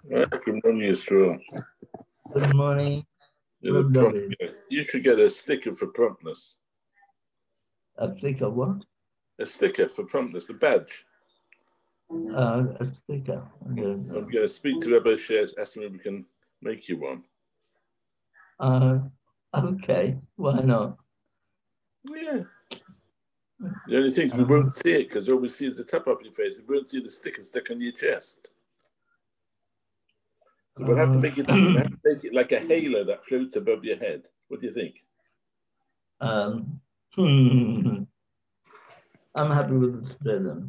Good morning, Yisrael. Good morning. You should get a sticker for promptness. A sticker what? A sticker for promptness, a badge. A sticker. I'm going to speak to Rabbi Shares, ask him if we can make you one. Okay, why not? Yeah. The only thing is we won't see it because all we see is the top of your face. We won't see the sticker stuck on your chest. So we'll have to make it like a halo that floats above your head. What do you think? I'm happy with this present.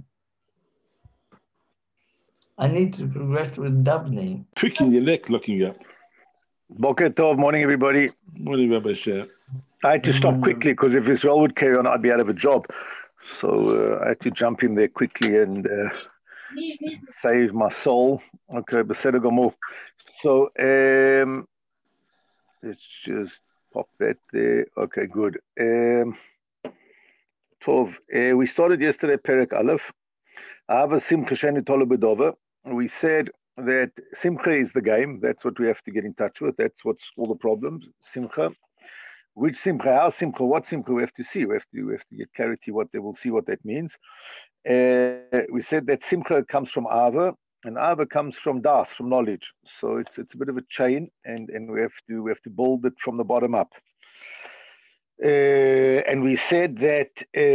I need to progress with Daphne. Tricking your neck looking up. Boker Tov, morning everybody. Morning, Rabbi Sher. I had to stop quickly because if Israel would carry on, I'd be out of a job. So I had to jump in there quickly and save my soul. Okay, Beseder Gomor. So let's just pop that there. Okay, good. Tov, we started yesterday Perek Aleph. Ava Simcha Sheni Tolu B'Dova. We said that Simcha is the game. That's what we have to get in touch with. That's what's all the problems. Simcha. Which Simcha? How Simcha? What Simcha? We have to see. We have to get clarity what they will see what that means. We said that Simcha comes from Ava, and Ava comes from Das, from knowledge. So it's a bit of a chain, and we have to build it from the bottom up. And we said that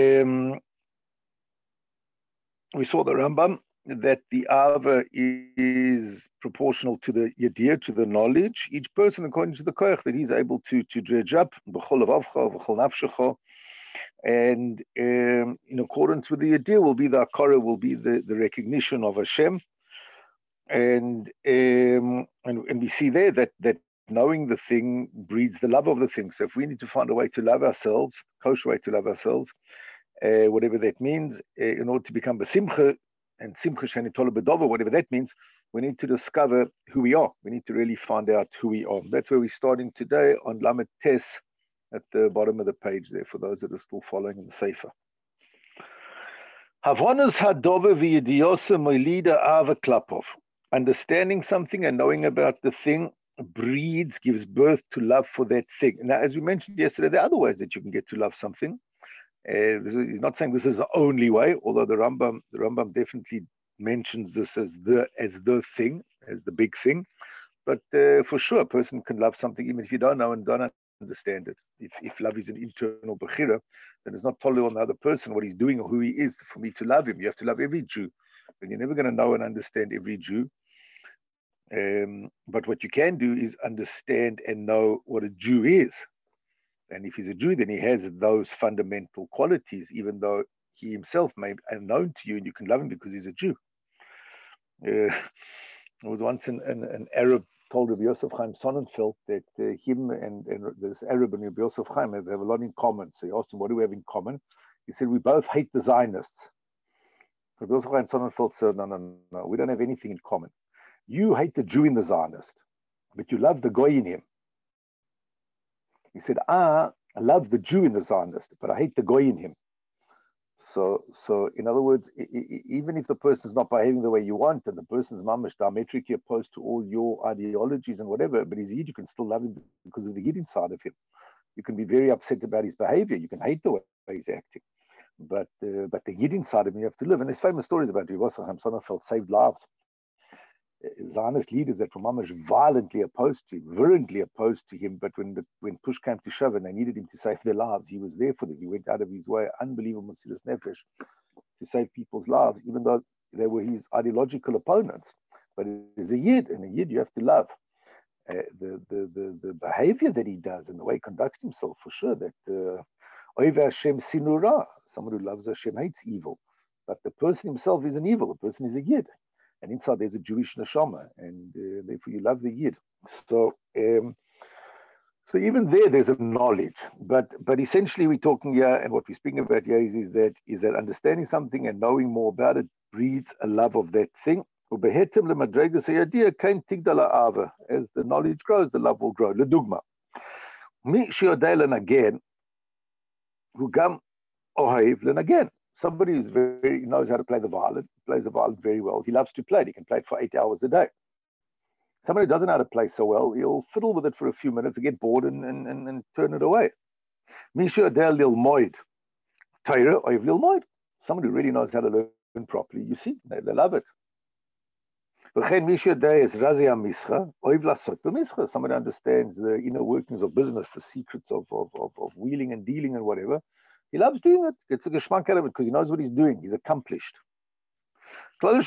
we saw the Rambam that the Ava is proportional to the Yediyah, to the knowledge. Each person, according to the Koach, that he's able to dredge up, and in accordance with the Yediyah will be the Akara, will be the recognition of Hashem. And we see there that knowing the thing breeds the love of the thing. So if we need to find a way to love ourselves, kosher way to love ourselves, whatever that means, in order to become Besimcha, and Simcha Sheni Tolu B'Dova, whatever that means, we need to discover who we are. We need to really find out who we are. That's where we're starting today on Lamed Tes at the bottom of the page there, for those that are still following in the Sefer. Havonos Hadova v'Yediyosa Moilida Ava Klapov. Understanding something and knowing about the thing gives birth to love for that thing. Now, as we mentioned yesterday, there are other ways that you can get to love something. He's not saying this is the only way, although the Rambam definitely mentions this as the thing, as the big thing. But for sure, a person can love something even if you don't know and don't understand it. If love is an internal bechira, then it's not totally on the other person what he's doing or who he is for me to love him. You have to love every Jew, and you're never going to know and understand every Jew. But what you can do is understand and know what a Jew is. And if he's a Jew, then he has those fundamental qualities, even though he himself may be unknown to you, and you can love him because he's a Jew. There was once an Arab told Rabbi Yosef Chaim Sonnenfeld that him and this Arab and Rabbi Yosef Chaim have a lot in common. So he asked him, what do we have in common? He said, we both hate the Zionists. Rabbi Yosef Chaim Sonnenfeld said, no, we don't have anything in common. You hate the Jew in the Zionist, but you love the Goy in him. He said, I love the Jew in the Zionist, but I hate the Goy in him. So in other words, even if the person is not behaving the way you want, and the person is mamish diametrically opposed to all your ideologies and whatever, but he's Yid, you can still love him because of the Yid inside of him. You can be very upset about his behavior. You can hate the way he's acting. But the Yid inside of him, you have to live. And there's famous stories about Rabbi Yosef Chaim Sonnenfeld saved lives. Zionist leaders that were mamish violently opposed to him, virulently opposed to him, but when push came to shove and they needed him to save their lives, he was there for them. He went out of his way, unbelievable Mesiras Nefesh, to save people's lives, even though they were his ideological opponents. But as a Yid, and a Yid you have to love. The behavior that he does and the way he conducts himself, for sure, that Oive Hashem Sinura, someone who loves Hashem hates evil. But the person himself is an evil, the person is a Yid. And inside there's a Jewish neshama, and therefore you love the Yid. So even there's a knowledge, but essentially we're talking here, and what we're speaking about here is that understanding something and knowing more about it breeds a love of that thing. As the knowledge grows, the love will grow. Ledugma, mi shiodelen again, who gam ohev len again. Somebody who's knows how to play the violin, plays the violin very well. He loves to play it. He can play it for 8 hours a day. Somebody who doesn't know how to play so well, he'll fiddle with it for a few minutes and get bored and turn it away. Misha del lil moid. Taira oiv lil moid. Somebody who really knows how to learn properly, you see, they love it. Somebody understands the inner workings of business, the secrets of wheeling and dealing and whatever. He loves doing it. Gets a geschmack out of it because he knows what he's doing. He's accomplished. Okay.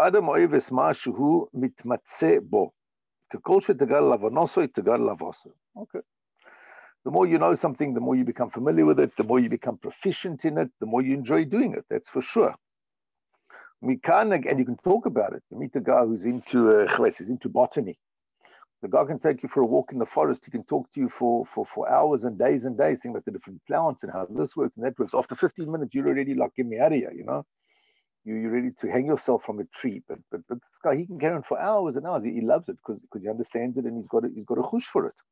The more you know something, the more you become familiar with it, the more you become proficient in it, the more you enjoy doing it. That's for sure. And you can talk about it. You meet a guy who's into botany. The guy can take you for a walk in the forest. He can talk to you for hours and days, think about the different plants and how this works and that works. After 15 minutes, you're already like, get me out of here, you know? You're ready to hang yourself from a tree. But this guy, he can carry on for hours and hours. He loves it because he understands it and he's got a chush for it.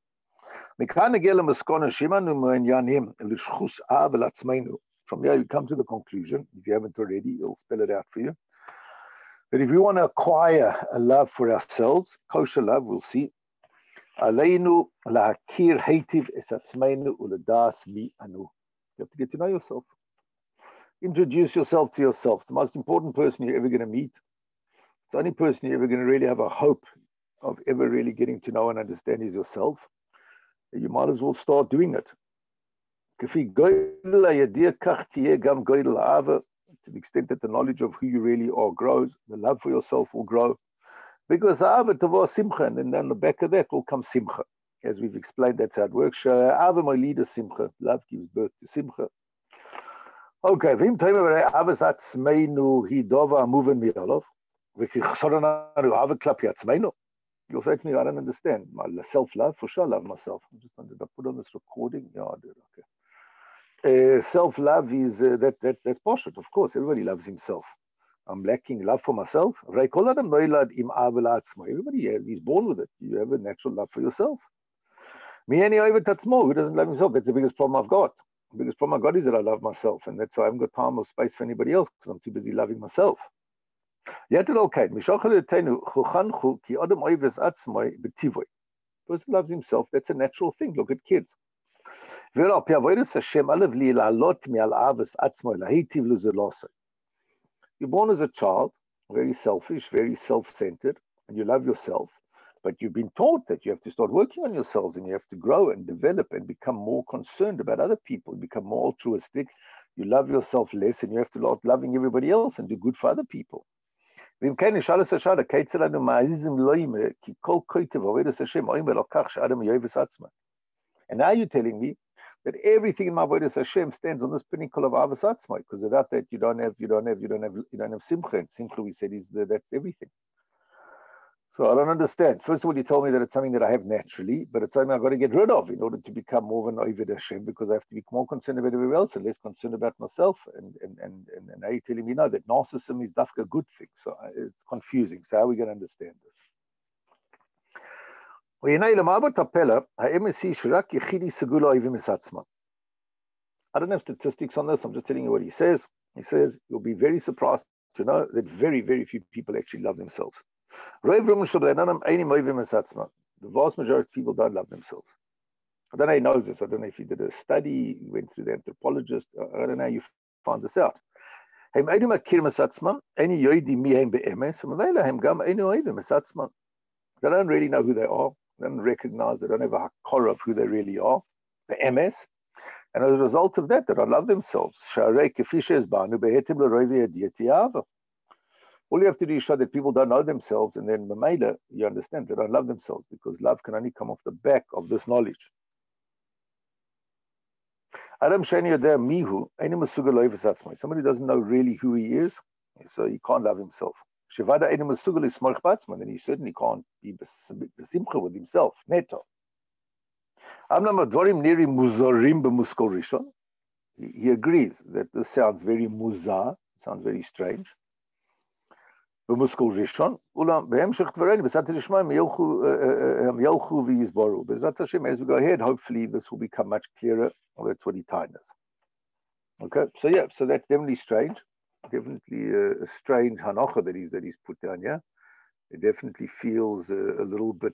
From here, you come to the conclusion, if you haven't already, he'll spell it out for you, that if we want to acquire a love for ourselves, kosher love, we'll see, you have to get to know yourself. Introduce yourself to yourself. The most important person you're ever going to meet. It's the only person you're ever going to really have a hope of ever really getting to know and understand is yourself. You might as well start doing it. To the extent that the knowledge of who you really are grows, the love for yourself will grow. Because simcha, and then on the back of that will come simcha. As we've explained, that's how it works. Simcha. Love gives birth to simcha. Okay, you'll say to me, I don't understand. My self-love, for sure I love myself. I just wanted to put on this recording. Yeah, I did, okay. Self-love is, that's poshut, of course. Everybody loves himself. I'm lacking love for myself. Everybody he's born with it. You have a natural love for yourself. Who doesn't love himself? That's the biggest problem I've got. The biggest problem I've got is that I love myself, and that's why I haven't got time or space for anybody else because I'm too busy loving myself. Person loves himself. That's a natural thing. Look at kids. You're born as a child, very selfish, very self-centered, and you love yourself. But you've been taught that you have to start working on yourselves and you have to grow and develop and become more concerned about other people, become more altruistic. You love yourself less and you have to start loving everybody else and do good for other people. And now you're telling me that everything in my Avodas Hashem stands on this pinnacle of Avos Atzmai, because without that you don't have simcha. And simcha, we said, that's everything. So I don't understand. First of all, you told me that it's something that I have naturally, but it's something I've got to get rid of in order to become more of an Oved Hashem, because I have to be more concerned about everybody else and less concerned about myself. And now you're telling me no, that narcissism is dafka a good thing. So it's confusing. So how are we going to understand this? I don't have statistics on this. I'm just telling you what he says. He says you'll be very surprised to know that very, very few people actually love themselves. The vast majority of people don't love themselves. I don't know if he knows this. I don't know if he did a study, he went through the anthropologist. I don't know how you found this out. They don't really know who they are. They don't recognize, they don't have a hakara of who they really are, the MS. And as a result of that, they don't love themselves. All you have to do is show that people don't know themselves, and then Mamela, you understand they don't love themselves, because love can only come off the back of this knowledge. Somebody doesn't know really who he is, so he can't love himself. Then he certainly can't be besimcha with himself. Neto. He agrees that this sounds very muzar, sounds very strange. As we go ahead, hopefully this will become much clearer. Well, that's what he tied us. Okay, so yeah, so that's definitely strange. Definitely a strange hanacha that he's put down here. It definitely feels a little bit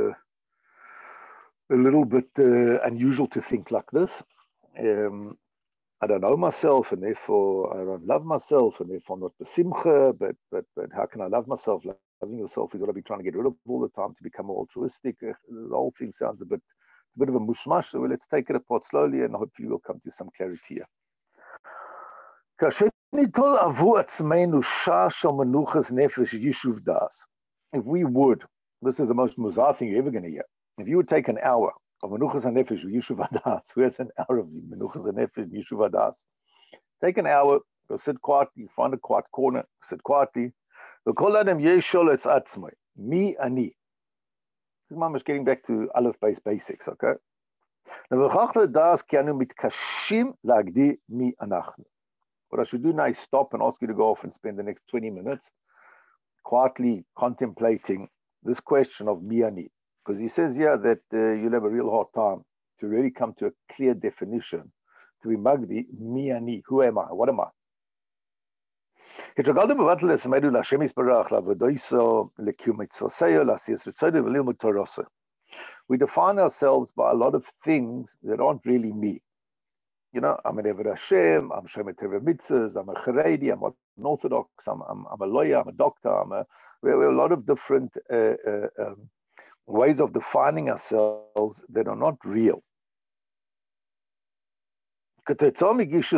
unusual to think like this. I don't know myself, and therefore I don't love myself, and therefore I'm not besimcha. But how can I love myself? Loving yourself, you've got to be trying to get rid of all the time to become more altruistic. The whole thing sounds a bit of a mushmash. So let's take it apart slowly, and hopefully we'll come to some clarity here. If we would, this is the most muzar thing you're ever going to hear. If you would take an hour of menuchas hanefesh yishuv hadas, where's an hour of menuchas hanefesh yishuv hadas? Take an hour, go sit quietly, find a quiet corner, sit quietly. Me ani. Mom is getting back to Aleph base basics, okay? What I should do now is stop and ask you to go off and spend the next 20 minutes quietly contemplating this question of mi ani. Because he says here that you'll have a real hard time to really come to a clear definition. To be magdi, mi ani, who am I? What am I? We define ourselves by a lot of things that aren't really me. You know, I'm an Eved Hashem, I'm Shemet Teva Mitzvahs, I'm a Haredi, I'm an Orthodox, I'm a lawyer, I'm a doctor, we're a lot of different ways of defining ourselves that are not real. We always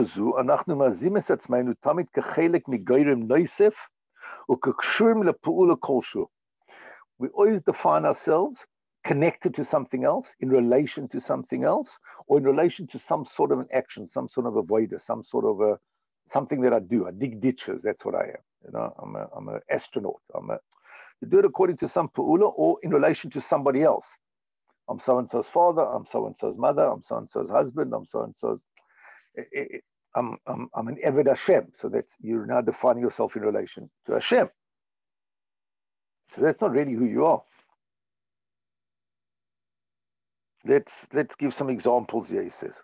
define ourselves connected to something else, in relation to something else, or in relation to some sort of an action, some sort of avoider, some sort of something that I do. I dig ditches. That's what I am. You know, I'm an astronaut. You do it according to some pu'ula or in relation to somebody else. I'm so and so's father. I'm so and so's mother. I'm so and so's husband. I'm so and so's. I'm an Eved Hashem. So that's, you're now defining yourself in relation to Hashem. So that's not really who you are. Let's give some examples here. He says,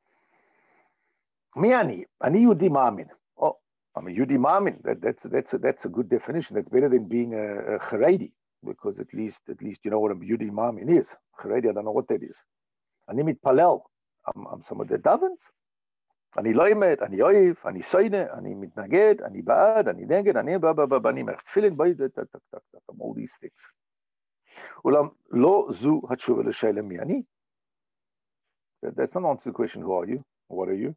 Mi ani Yehudi Ma'amin. Oh, I'm a Yehudi Ma'amin. That's a good definition. That's better than being a Haredi, because at least you know what a Yehudi Ma'amin is. Haredi, I don't know what that is. Ani mitpalel. I'm someone that davens. Ani loimet, ani oiv, ani soine, ani mitnaged, ani ba'ad, ani neged, ani ani mech tefillin, I'm all these things. Ulam lo zu hatshuva l'sheila mi ani. That's not answer the question. Who are you? What are you?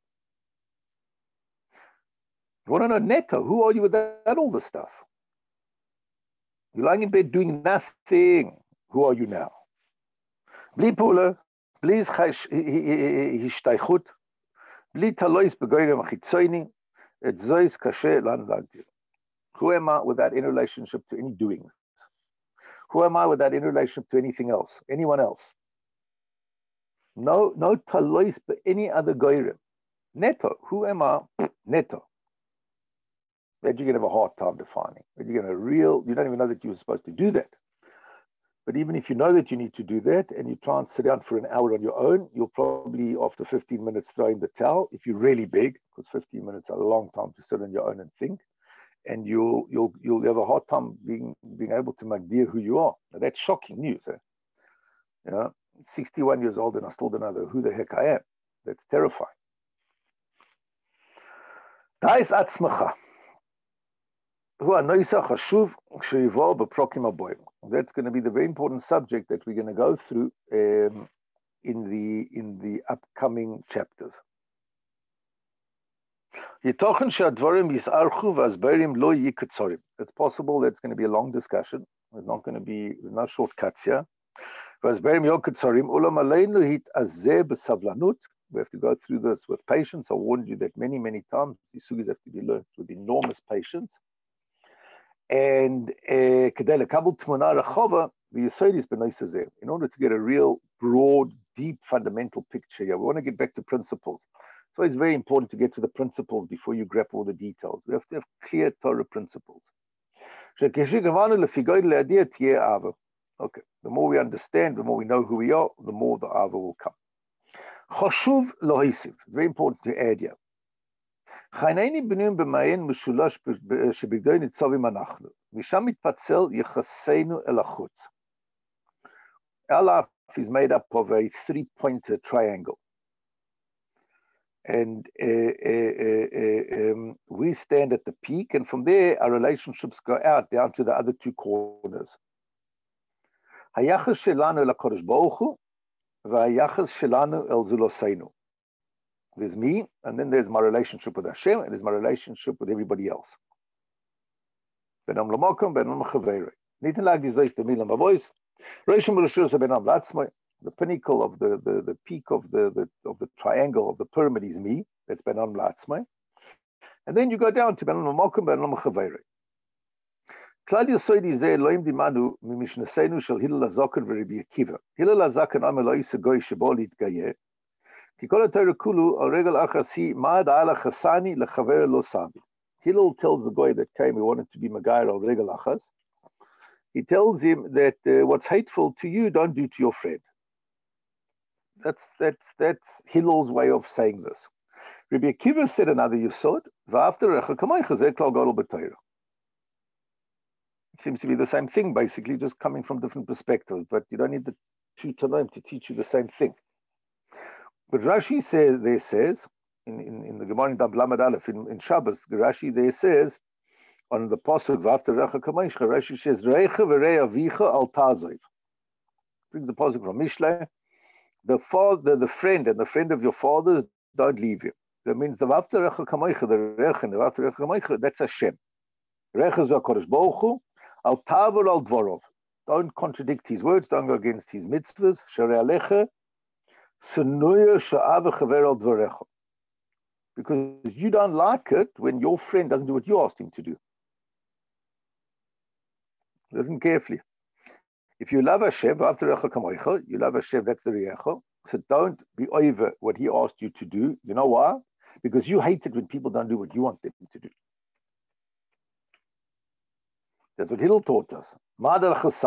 You want to know netto? Who are you without all this stuff? You're lying in bed doing nothing. Who are you now? Bli pula, bli hishtaychut, bli talois begoyim achitzoini, et zois kashe lan lagdir. Who am I without any relationship to any doings? Who am I without any relationship to anything else, anyone else? No talois but any other goyim. Netto. Who am I? Netto. That you're going to have a hard time defining. That you don't even know that you were supposed to do that. But even if you know that you need to do that and you try and sit down for an hour on your own, you'll probably, after 15 minutes, throw in the towel if you're really big, because 15 minutes are a long time to sit on your own and think. And you'll have a hard time being able to magdir who you are. Now, that's shocking news. You know, 61 years old and I still don't know who the heck I am. That's terrifying. Da'is atzmacha. That's going to be the very important subject that we're going to go through in the upcoming chapters. It's possible that's going to be a long discussion. There's no shortcuts here. We have to go through this with patience. I warned you that many times these sugis have to be learned with enormous patience. And in order to get a real broad, deep, fundamental picture here, we want to get back to principles. So it's very important to get to the principles before you grab all the details. We have to have clear Torah principles. Okay, the more we understand, the more we know who we are, the more the Ava will come. It's very important to add here חייניני בנויים במעיין משולש שבגדי ניצבים אנחנו, משם מתפצל יחסנו אל החוץ. Our life is made up of a three-pointer triangle. And we stand at the peak, and from there our relationships go out down to the other two corners. היחס שלנו אל הקדוש ברוך הוא, והיחס שלנו אל זולתנו. There's me, and then there's my relationship with Hashem, and there's my relationship with everybody else. Benam lamokum, benam chaveri. Nitin lag dizois b'milam b'vois. Reishim b'rishus benam latzmai. The pinnacle of the peak of the triangle of the pyramid is me. That's benam latzmai. And then you go down to benam lamokum, benam chaveri. Klal Yosoidi zeh Elohim dimanu mimishnesenu shel Hillel HaZaken v'Rabbi Akiva. Hillel HaZaken amar lo yisagoy shebo litgayer. Hillel tells the guy that came who wanted to be Magair al Regel Achas, he tells him that what's hateful to you, don't do to your friend. That's Hillel's way of saying this. Rabbi Akiva said another Yesod, it seems to be the same thing, basically, just coming from different perspectives, but you don't need the two Tanoim to teach you the same thing. But Rashi says in the Gemara in Daf Lamed Aleph in Shabbos, Rashi there says on the pasuk V'after Recha Kameischa, Rashi says Reicha v'rei avicha al tazoiv. Brings the pasuk from Mishlei. The friend and the friend of your father don't leave you. That means the V'after Recha Kameischa, the Recha and the V'after Recha Kameischa, that's Hashem. Recha is HaKadosh Baruch Hu, al tavor al dvorov. Don't contradict his words. Don't go against his mitzvahs. Sharei alecha. Because you don't like it when your friend doesn't do what you asked him to do. Listen carefully. If you love Hashem, you love Hashem, that's the Riyecha. So don't be over what he asked you to do. You know why? Because you hate it when people don't do what you want them to do. That's what Hillel taught us. What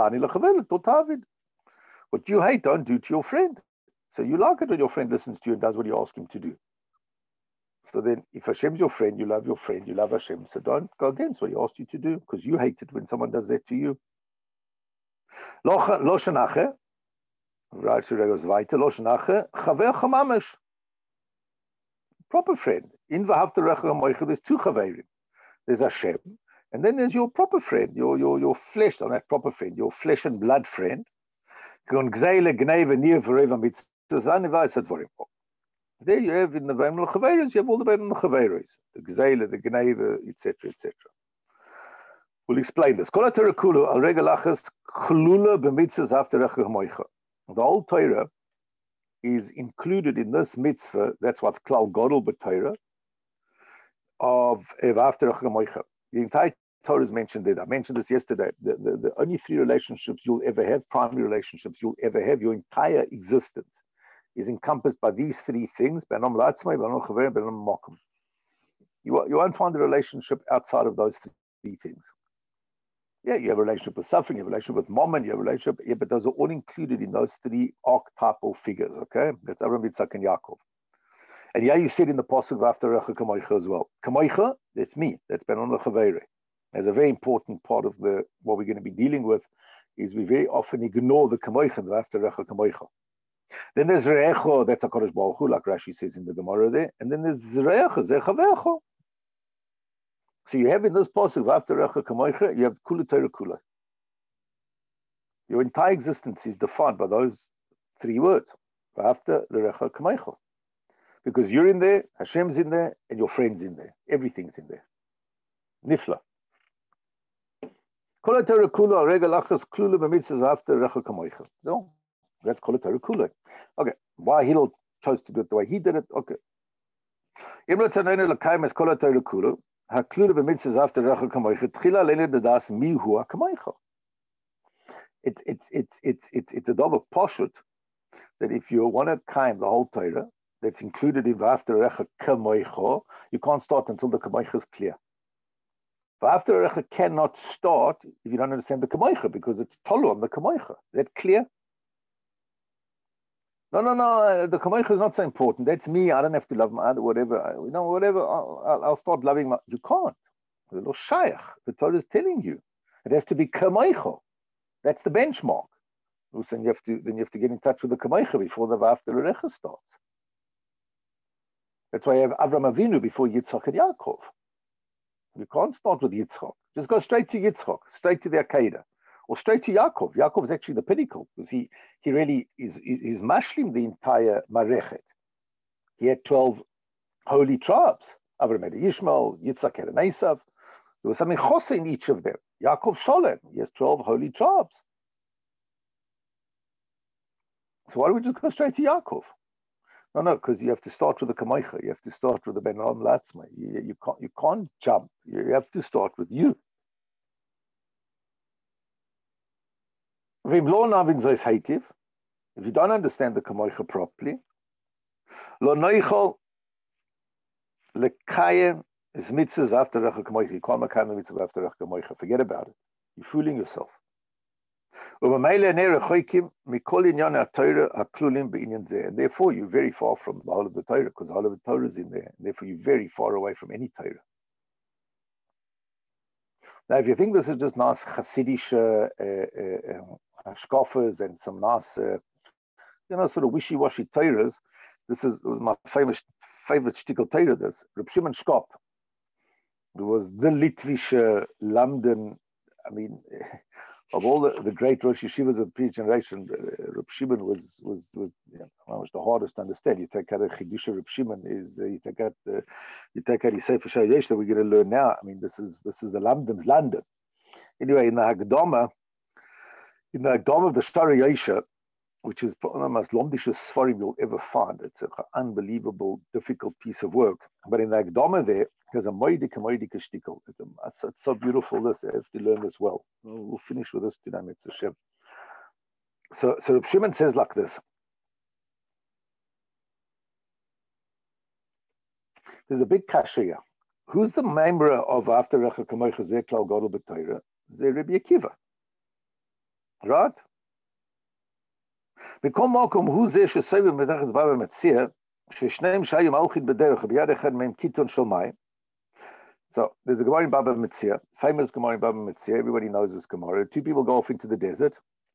you hate, don't do to your friend. So you like it when your friend listens to you and does what you ask him to do. So then, if Hashem's your friend, you love Hashem. So don't go against what he asked you to do, because you hate it when someone does that to you. Lo shenache, Rashi goes weiter, lo shenache, chaver chamamish. Proper friend. In v'havta recha hamoicha, there's two chaverim. There's Hashem, and then there's your proper friend, your flesh, on that proper friend, your flesh and blood friend. There you have in the Bein Chaveros, you have all the Bein Chaveros, the Gzeile, the Gneva, etc., etc. We'll explain this. The whole Torah is included in this mitzvah. That's what's Klal Godel b'Torah of after the entire Torah is mentioned there. I mentioned this yesterday. The only three relationships you'll ever have, primary relationships you'll ever have, your entire existence is encompassed by these three things. You won't find a relationship outside of those three things. Yeah, you have a relationship with suffering, you have a relationship with Mammon, you have a relationship, yeah, but those are all included in those three archetypal figures, okay? That's Avraham, Yitzhak, and Yaakov. And yeah, you said in the Pasuk after Recha Kamoicha as well. Kamoicha, that's me, that's Benon Lechavere. As a very important part of what we're going to be dealing with is we very often ignore the Kamoicha after Recha Kamoicha. Then there's Re'echo, that's HaKadosh Baruch Hu, like Rashi says in the Gemara there. And then there's Re'echo, Zechavecho. So you have in this pasuk after Recha Kamoicha, you have Kula Torah Kula. Your entire existence is defined by those three words. After the Recha Kamoicha. Because you're in there, Hashem's in there, and your friend's in there. Everything's in there. Nifla. Kula Torah Kula, Regel Achas Klula B'mitzvahs after Recha Kamoicha. So that's Kula Torah Kula. Okay. Why Hillel chose to do it the way he did it? Okay. Imra Tzanenu L'Kaim es Kula Torah Kula. Haklula b'mitzvahs after Recha Kamoicha. Tchila le'ner dedas mihu ha'kamoicha. It's a double poshut that if you want to kaim the whole Torah that's included in after Recha Kamoicha, you can't start until the Kamoicha is clear. After Recha cannot start if you don't understand the Kamoicha because it's tolu on the Kamoicha. Is that clear? No. The kamoicha is not so important. That's me. I don't have to love my other, whatever. Whatever. I'll start loving my. You can't. The Torah is telling you it has to be kamoicha. That's the benchmark. Then you have to get in touch with the kamoicha before the v'afta l'recha starts. That's why you have Avram Avinu before Yitzchak and Yaakov. You can't start with Yitzchak. Just go straight to Yitzchak, straight to the Akedah, or straight to Yaakov. Yaakov is actually the pinnacle because he really is mashlim the entire Marechet. He had 12 holy tribes. Avram had Yishmael, Yitzchak had an Esav. There was something chosa in each of them. Yaakov Sholem, he has 12 holy tribes. So why don't we just go straight to Yaakov? No, because you have to start with the kamoicha. You have to start with the ben olam latzma. You can't jump. You have to start with you. If you don't understand the kamoicha properly, lo noichol lekayem is mitzvahs v'after recha kamoicha. You can't make the mitzvah v'after recha kamoicha. Forget about it. You're fooling yourself. And therefore, you're very far from the whole of the Torah, because the whole of the Torah is in there. And therefore, you're very far away from any Torah. Now, if you think this is just nice Hasidic hashkafas and some nice, sort of wishy-washy Torahs, this was my favorite shtickle Torah. This Reb Shimon Shkop, who was the Litvische London. I mean, of all the great Rosh Yeshivas of the previous generation, Reb Shimon was the hardest to understand. You take out a Chidusha Reb Shimon you take out his Sefer Shai Yesh that we're going to learn now. I mean, this is the London's London. Anyway, in the Hagdama of the Shari Yesha, which is one of the most lomdishest Sfarim you'll ever find. It's an unbelievable, difficult piece of work. But in the Hagdama there's a moedike shtickle. It's so beautiful. This I have to learn this well. We'll finish with this today, Mitzvah Hashem. So Reb Shimon says like this. There's a big kasha. Who's the member of After Recha Kamoicha Zeh Klal Gadol B'Torah? Zeh Rabbi Akiva. Right? בכל מקום הוא זה שסובב מתחת בבא מציע, ששניהם שהיו מלכית בדרך, ביד אחד מהם קיתון של מים. So there's a Gemara in Baba Metzia, famous Gemara in Baba Metzia. Everybody knows this Gemara. Two people go off into the desert.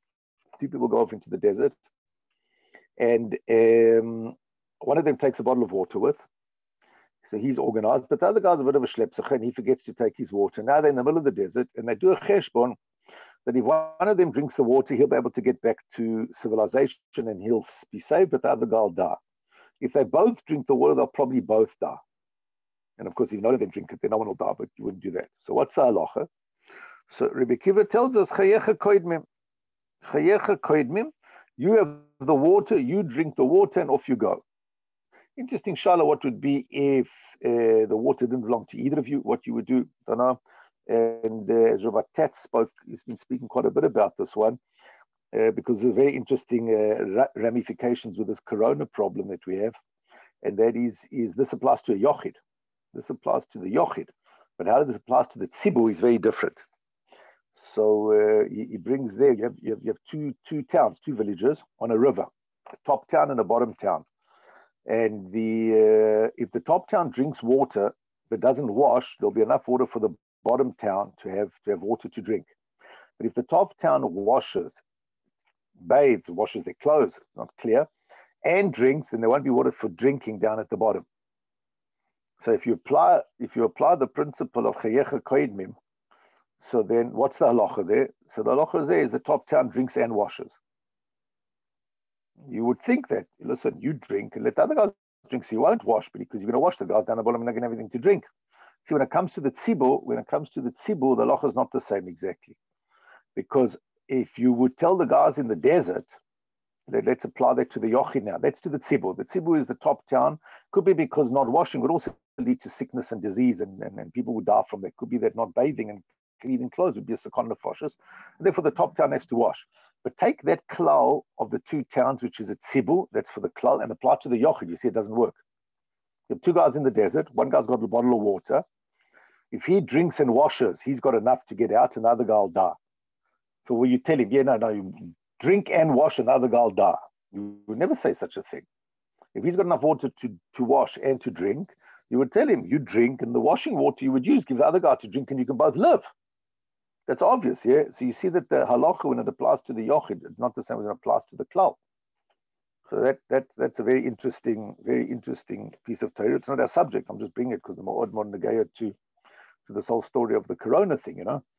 And one of them takes a bottle of water with. So he's organized, but the other guy's a bit of a schlepsacher and he forgets to take his water. Now they're in the middle of the desert and they do a cheshbon that if one of them drinks the water, he'll be able to get back to civilization and he'll be saved, but the other guy will die. If they both drink the water, they'll probably both die. And of course, if none of them drink it, then no one will die, but you wouldn't do that. So what's the halacha? So Rabbi Akiva tells us, Chayecha koidmim, you have the water, you drink the water, and off you go. Interesting, Shala, what would be if the water didn't belong to either of you, what you would do, don't know. And as Rabbi Tatz spoke, he's been speaking quite a bit about this one, because there's very interesting ramifications with this corona problem that we have. And that is this applies to a yochid. This applies to the yochid. But how this applies to the tzibur is very different. So he brings there, you have two towns, two villages on a river, a top town and a bottom town. And if the top town drinks water but doesn't wash, there'll be enough water for the bottom town to have water to drink. But if the top town bathes, washes their clothes, not clear, and drinks, then there won't be water for drinking down at the bottom. So if you apply the principle of chayecha koidmim, so then what's the halacha there? So the halacha there is the top town drinks and washes. You would think that, listen, you drink and let the other guys drink, so you won't wash, because you're going to wash the guys down the bottom and not going to have anything to drink. See, when it comes to the tzibur, the halacha is not the same exactly. Because if you would tell the guys in the desert, let's apply that to the yochid now. That's to the tzibur. The tzibur is the top town. Could be because not washing would also lead to sickness and disease, and people would die from that. Could be that not bathing and cleaning clothes would be a sakon nefashos. Therefore, the top town has to wash. But take that klal of the two towns, which is a tzibur, that's for the klal, and apply it to the yochid. You see, it doesn't work. You have two guys in the desert. One guy's got a bottle of water. If he drinks and washes, he's got enough to get out, and the other guy will die. So will you tell him, you drink and wash, and the other guy will die? You would never say such a thing. If he's got enough water to wash and to drink, you would tell him, you drink, and the washing water you would use, give the other guy to drink, and you can both live. That's obvious, yeah? So you see that the halacha, when it applies to the yochid, it's not the same as it applies to the klal. So that's a very interesting piece of Torah. It's not our subject. I'm just bringing it because I'm odd negaya to this whole story of the corona thing, you know.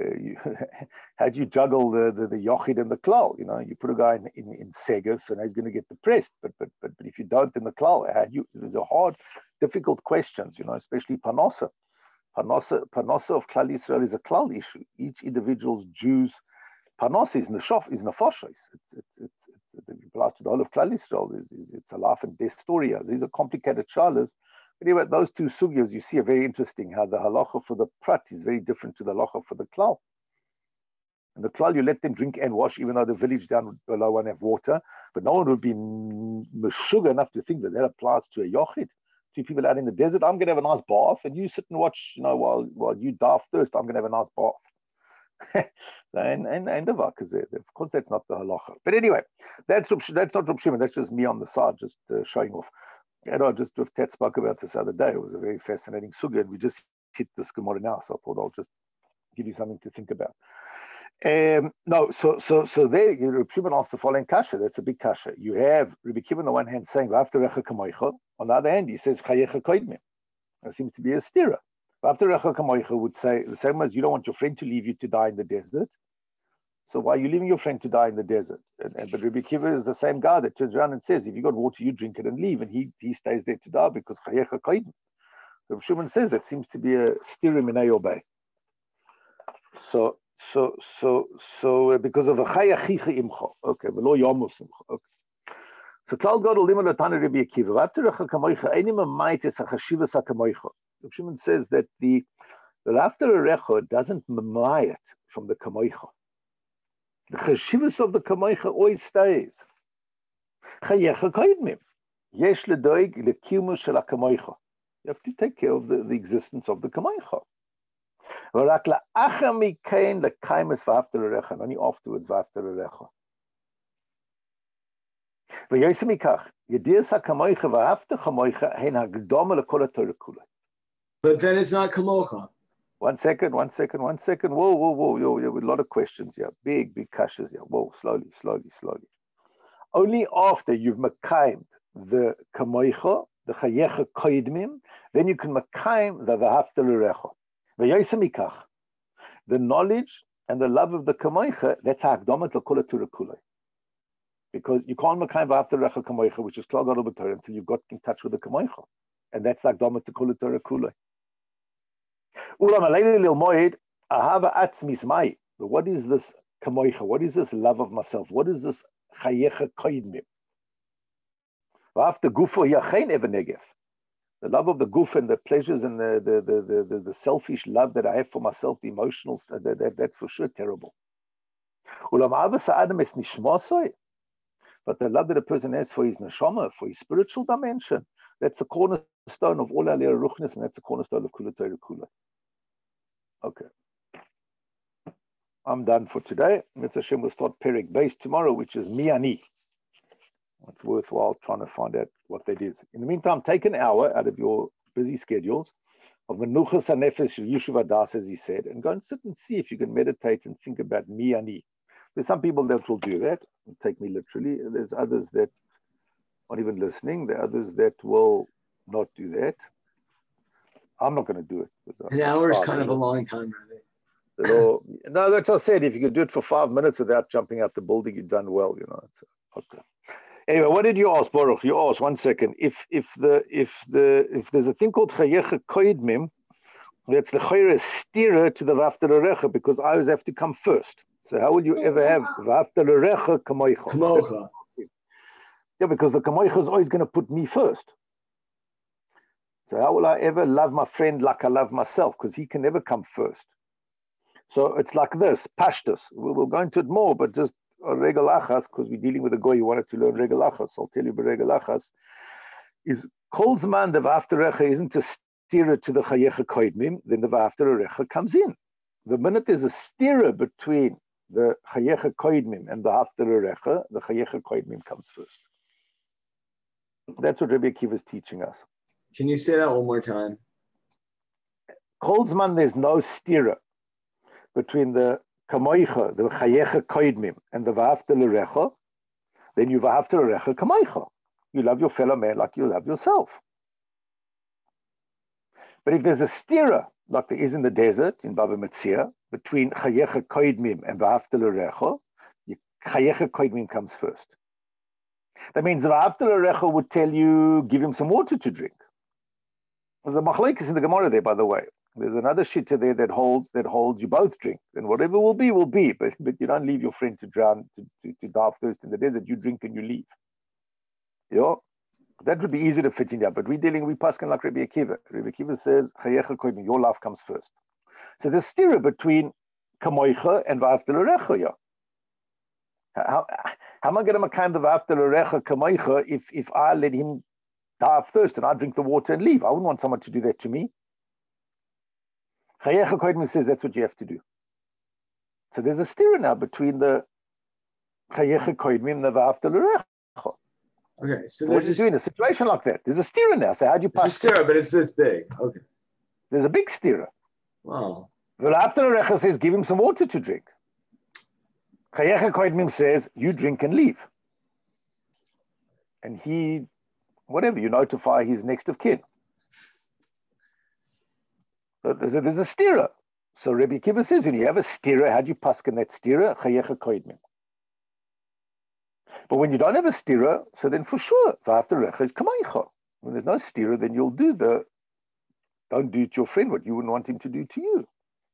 How do you juggle the yochid and the klal? You know, you put a guy in seger, so now he's going to get depressed. But if you don't in the klal, there's a hard, difficult questions, you know, especially panosa. Panosa of Klal Yisrael is a klal issue. Each individual's Jews panosa is nefashos. It applies to the whole of Klal Yisrael. It's a life and death story. These are complicated shalas. But anyway, those two sugyas you see are very interesting. How the halacha for the prat is very different to the halacha for the klal. And the klal, you let them drink and wash, even though the village down below won't have water. But no one would be meshuga enough to think that applies to a yochid. Two people out in the desert, I'm going to have a nice bath, and you sit and watch, you know, while you die of thirst, I'm going to have a nice bath. and the vak is there. Of course, that's not the halacha. But anyway, that's not Reb Shimon. That's just me on the side, just showing off. And I just with Ted spoke about this other day. It was a very fascinating sugya, and we just hit this Gemara now. So I thought I'll just give you something to think about. No, so there, Reb Shimon asked the following kasha. That's a big kasha. You have Rabbi Akiva on the one hand saying "V'afterecha kamoicha," on the other hand he says "Chayecha koidmim." There seems to be a stira. V'afterecha kamoicha would say the same as you don't want your friend to leave you to die in the desert. So why are you leaving your friend to die in the desert? But Rabbi Akiva is the same guy that turns around and says, if you got water, you drink it and leave, and he stays there to die because Chayecha koidmim. Reb Shimon says it seems to be a stira minay obey. So because of a chayachicha imcha, okay, v'lo yamus imcha, okay. So klal gadol lima latana Rabbi Akiva. V'afterecha kamoicha enim amaytes hachashivas hakamoicha. Reb Shimon says that the afterecha doesn't mamayat from the kamoicha. The chashivas of the kamoicha always stays. Chayecha koidmim. Yesh ledoig lekimu shel hakamoicha. You have to take care of the existence of the kamoicha. Only afterwards, v'afterecha. But then it's not kamocha. One second. Whoa. A lot of questions here. Big kashas here. Whoa, slowly. Only after you've mekayim the kamoicha, the chayecha koidmim, then you can mekayim the v'afterecha. The knowledge and the love of the kamoicha, that's hakdamat l'kol Torah kulei. Because you can't mekayim v'afterecha kamoicha, which is klal gadol b'Torah, until you've got in touch with the kamoicha, and that's hakdamat l'kol Torah kulei. Ulam aleilu lil moed ahava atzmis mai. But what is this kamoicha? What is this love of myself? What is this chayecha koidmim? V'after gufo yachein even negef. The love of the guf and the pleasures and the selfish love that I have for myself, the emotional, that's for sure terrible. But the love that a person has for his neshama, for his spiritual dimension, that's the cornerstone of all aliyah ruchnis, and that's the cornerstone of kula Torah kula. Okay. I'm done for today. Mitzvah Hashem will start Perek Beis tomorrow, which is Miani. It's worthwhile trying to find out what that is. In the meantime, take an hour out of your busy schedules of Menuchas HaNefesh Yishuv Adas, as he said, and go and sit and see if you can meditate and think about me ani. There's some people that will do that, take me literally. There's others that aren't even listening. There are others that will not do that. I'm not going to do it. An hour is kind of a long time, really. No, that's what I said. If you could do it for 5 minutes without jumping out the building, you've done well. You know. Okay. Anyway, what did you ask, Baruch? You asked 1 second. If there's a thing called chayecha koidmim, that's the chayre stira to the v'afterecha, because I always have to come first. So how will you ever have v'afterecha kamoicha? Kamocha. Yeah, because the kamoicha is always going to put me first. So how will I ever love my friend like I love myself? Because he can never come first. So it's like this, pashtus. We'll go into it more, but just regel achas, because we're dealing with a guy who wanted to learn regel achas. I'll tell you about regel achas. Is kol zman the v'afterecha isn't a stira to the chayecha koidmim, then the v'afterecha comes in. The minute there's a stira between the chayecha koidmim and the haftar l'recha, the chayecha koidmim comes first. That's what Rabbi Akiva is teaching us. Can you say that one more time? Kolzman, there's no stira between the kamoicha, the chayecha koidmim, and the v'haftar l'recha. Then you v'haftar l'recha kamoicha. You love your fellow man like you love yourself. But if there's a stira, like there is in the desert, in Bava Metzia, between chayecha koidmim and v'haftar l'recha, chayecha koidmim comes first. That means v'haftar l'recha would tell you, give him some water to drink. There's a machlekes in the Gemara there, by the way. There's another shitta there that holds you both drink, and whatever will be, but you don't leave your friend to drown, to die of thirst in the desert. You drink and you leave. Yeah, that would be easy to fit in there. But we paskin like Rabbi Akiva. Rabbi Akiva says, chayecha koidmim, your life comes first. So there's stira between kamoicha and v'haftar l'recha. Yeah. How am I going to makayim the v'haftar l'recha kamoicha if I let him die of thirst and I drink the water and leave? I wouldn't want someone to do that to me. Chayecha koidmim says that's what you have to do. So there's a stira now between the chayecha koidmim and the v'haftar l'recha. Okay, so what do you do in a situation like that? There's a stira now. So how do you pass? It's a stira, but it's this big. Okay. There's a big stira. Wow. V'haftar l'recha says, give him some water to drink. Chayecha koidmim says, you drink and leave. And he, whatever, you notify his next of kin. So there's a stira. So Rabbi Akiva says, when you have a stira, how do you paskin that stira? Chayecha koidmim. But when you don't have a stira, so then for sure, v'haftar l'recha is kamoicha. When there's no stira, then you'll don't do to your friend what you wouldn't want him to do to you.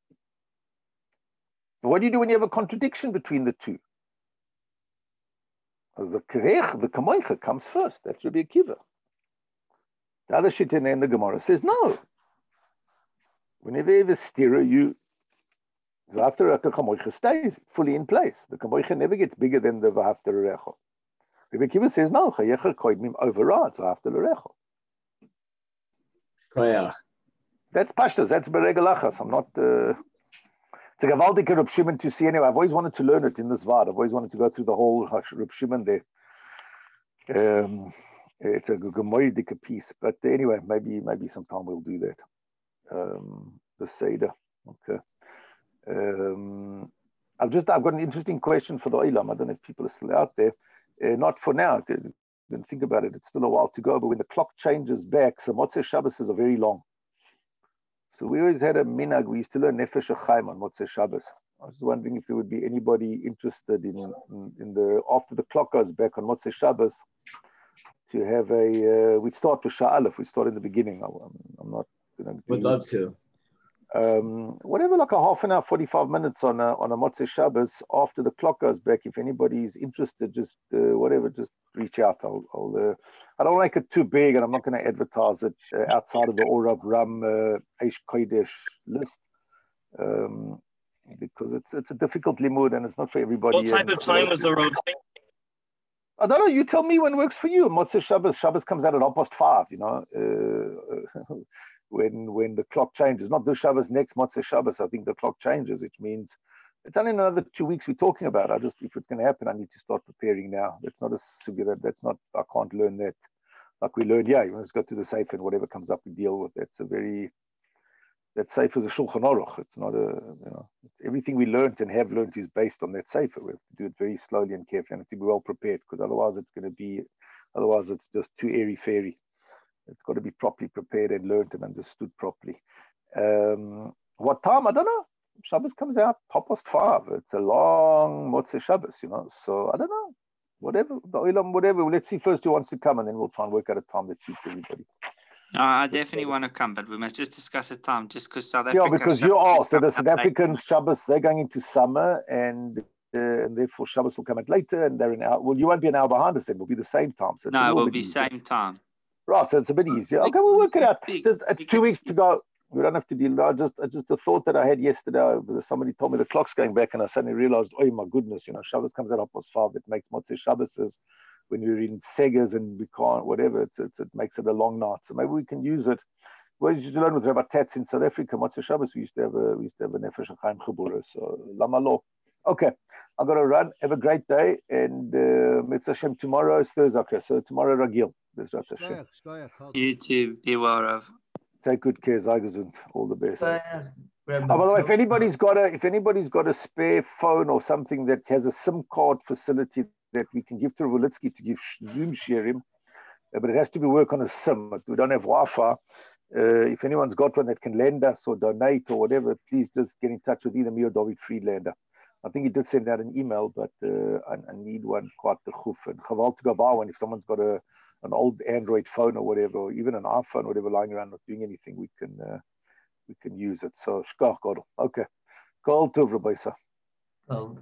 But what do you do when you have a contradiction between the two? Because the kamoicha comes first. That's Rabbi Akiva. The other shit in the Gemara says, no. Whenever you have a stira, v'haftar l'recha kamoicha stays fully in place. The kamoicha never gets bigger than the v'haftar l'recha. Rabbi Akiva says, no, chayecha koidmim overrides v'haftar l'recha. Koyach. That's pashtas, that's beregalachas. I'm not... it's a gavaldik Reb Shimon to see anyway. I've always wanted to learn it in this Vard. I've always wanted to go through the whole Reb Shimon there. It's a gemoidik piece. But anyway, maybe sometime we'll do that. The Seder. Okay. I've got an interesting question for the Olam. I don't know if people are still out there. Not for now. Didn't think about it. It's still a while to go. But when the clock changes back, so Motzei Shabbos is very long. So we always had a minhag. We used to learn Nefesh HaChaim on Motzei Shabbos. I was wondering if there would be anybody interested in the after the clock goes back on Motzei Shabbos to have we'd start with Shah Aleph. We start in the beginning. I'm not going to. Would love to. Whatever, like a half an hour, 45 minutes on a Motzei Shabbos after the clock goes back. If anybody is interested, just just reach out. I don't make it too big, and I'm not going to advertise it outside of the Orav Ram Eish Kodesh list because it's a difficult limud and it's not for everybody. What type of time was the road thing? I don't know. You tell me when works for you. Motzei Shabbos comes out at 5:30. You know. When the clock changes, not this Shabbos, next Motzei Shabbos, I think the clock changes, which means it's only another 2 weeks we're talking about. If it's going to happen, I need to start preparing now. That's not a sugi, that's not, I can't learn that like we learned. Yeah, you just go through the Sefer and whatever comes up, we deal with. That Sefer is a Shulchan Aruch. It's not everything we learned and have learned is based on that Sefer. We have to do it very slowly and carefully and to be well prepared because otherwise it's just too airy-fairy. It's got to be properly prepared and learned and understood properly. What time? I don't know. Shabbos comes out 5:30. It's a long Motzei Shabbos, you know. So I don't know. Whatever. Let's see first who wants to come and then we'll try and work out a time that suits everybody. I definitely want to come, but we must just discuss a time just because South Africa... Yeah, because you are. So the South African Shabbos, they're going into summer and therefore Shabbos will come out later and they're an hour. Well, you won't be an hour behind us then. We'll be the same time. So no, it will be same time. Right, so it's a bit easier. Okay, we'll work it out. It's 2 weeks to go. We don't have to deal. Just a thought that I had yesterday. Somebody told me the clock's going back, and I suddenly realized, oh my goodness, you know, Shabbos comes out 5:30. That makes Motzei Shabbos when you're in Segas and we can't, whatever. It makes it a long night. So maybe we can use it. We used to learn with Rabbi Tatz in South Africa. Motzei Shabbos we used to have a Nefesh HaChaim Chabura. So lama lo. Okay. I've got to run. Have a great day. And Mitzvah Hashem, tomorrow is Thursday. Okay, so tomorrow Ragil. You too. Be well, Rav. Take good care, Zygazund. All the best. Rabbi, By the way, if anybody's got a spare phone or something that has a SIM card facility that we can give to Volitsky to give Zoom share him, but it has to be work on a SIM. We don't have Wi-Fi. If anyone's got one that can lend us or donate or whatever, please just get in touch with either me or David Friedlander. I think he did send out an email, but I need one quite the chuf. And chaval to go buy one if someone's got an old Android phone or whatever, or even an iPhone or whatever lying around not doing anything, we can use it. So shkach gadol. Okay. Kol tov, Rabbi Isa. Oh.